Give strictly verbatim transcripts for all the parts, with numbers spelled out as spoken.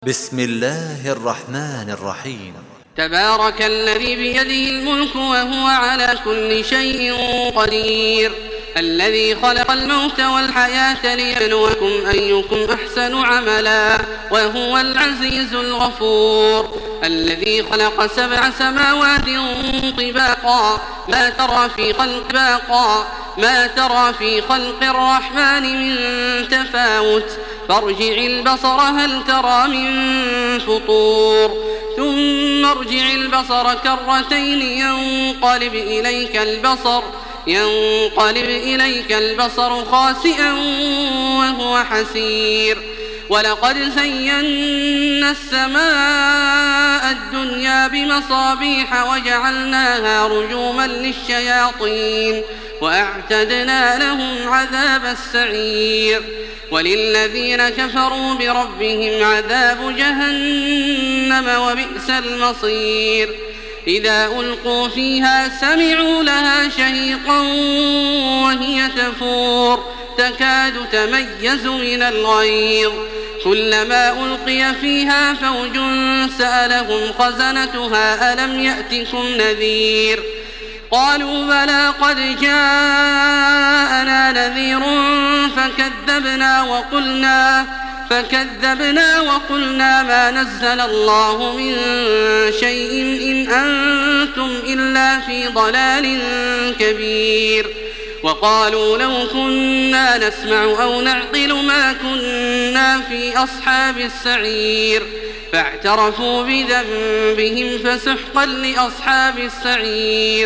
بسم الله الرحمن الرحيم. تبارك الذي بيده الملك وهو على كل شيء قدير، الذي خلق الموت والحياة ليبلوكم أيكم أحسن عملا وهو العزيز الغفور، الذي خلق سبع سماوات طباقا ما ترى في خلق باقا ما ترى في خلق الرحمن من تفاوت فارجع البصر هل ترى من فطور ثم ارجع البصر كرتين ينقلب إليك البصر ينقلب إليك البصر خاسئا وهو حسير. ولقد زينا السماء الدنيا بمصابيح وجعلناها رجوما للشياطين وأعتدنا لهم عذاب السعير. وللذين كفروا بربهم عذاب جهنم وبئس المصير. إذا ألقوا فيها سمعوا لها شهيقا وهي تفور تكاد تميز من الغيظ، كلما ألقي فيها فوج سألهم خزنتها ألم يأتكم نذير قالوا بلى قد جاءنا نذير فكذبنا وقلنا فكذبنا وقلنا ما نزل الله من شيء إن أنتم إلا في ضلال كبير. وقالوا لو كنا نسمع أو نعقل ما كنا في أصحاب السعير فاعترفوا بذنبهم فسحقا لأصحاب السعير.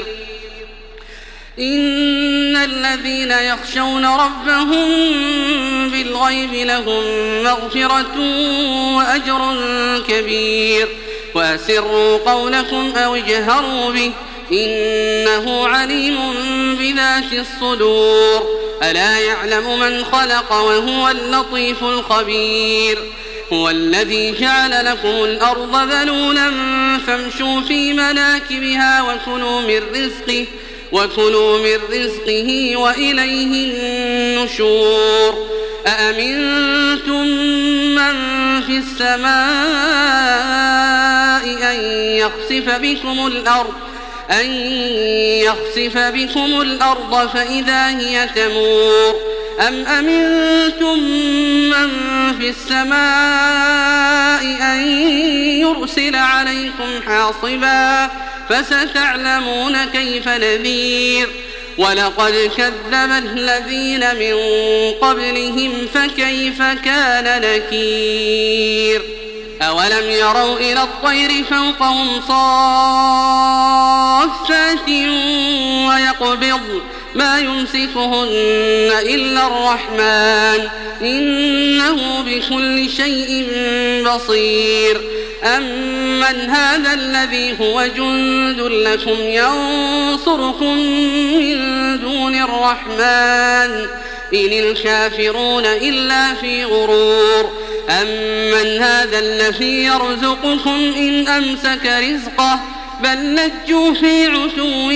إن الذين يخشون ربهم بالغيب لهم مغفرة وأجر كبير. وأسروا قولكم أو اجهروا به إنه عليم بذات الصدور. ألا يعلم من خلق وهو اللطيف الخبير. هو الذي جعل لكم الأرض ذلولا فامشوا في مناكبها وكلوا من رزقه وكلوا من رزقه وإليه النشور. أأمنتم من في السماء أن يخسف بكم الأرض أن يخسف بكم الأرض فإذا هي تمور أم أمنتم من في السماء أن يرسل عليكم حاصبا فستعلمون كيف نذير. ولقد كذب الذين من قبلهم فكيف كان نكير. أولم يروا إلى الطير فوقهم صافات ويقبض ما يمسكهن إلا الرحمن إنه بكل شيء بصير. أمن هذا الذي هو جند لكم ينصركم من دون الرحمن إن الكافرون إلا في غرور. أمن هذا الذي يرزقكم إن أمسك رزقه بل لجوا في عتو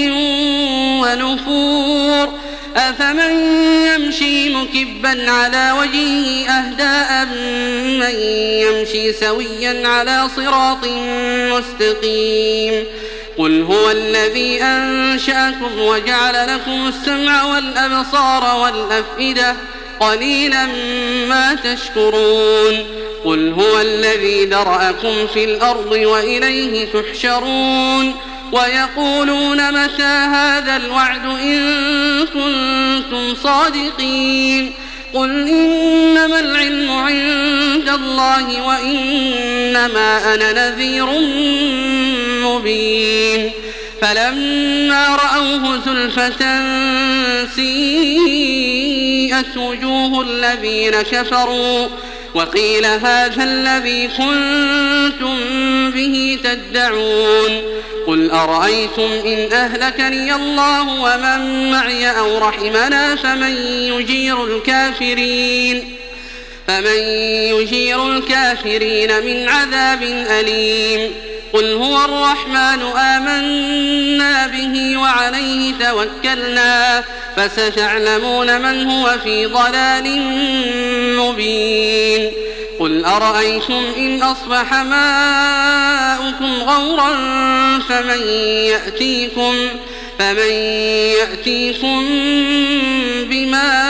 ونفور. أفمن يمشي مكبا على وجهه أهدى من يمشي سويا على صراط مستقيم. قل هو الذي أنشأكم وجعل لكم السمع والأبصار والأفئدة قليلا ما تشكرون. قل هو الذي ذرأكم في الأرض وإليه تحشرون. ويقولون متى هذا الوعد إن كنتم صادقين. قل إنما العلم عند الله وإنما أنا نذير مبين. فلما رأوه زلفة سيئت وجوه الذين كفروا وقيل هذا الذي كنتم به تدعون. قل أرأيتم إن أهلكني الله ومن معي أو رحمنا فمن يجير الكافرين فمن يجير الكافرين من عذاب أليم. قل هو الرحمن آمنا به وعليه توكلنا فستعلمون من هو في ضلال مبين. قل أرأيتم إن أصبح ماؤكم غورا فمن يأتيكم, فمن يأتيكم بماء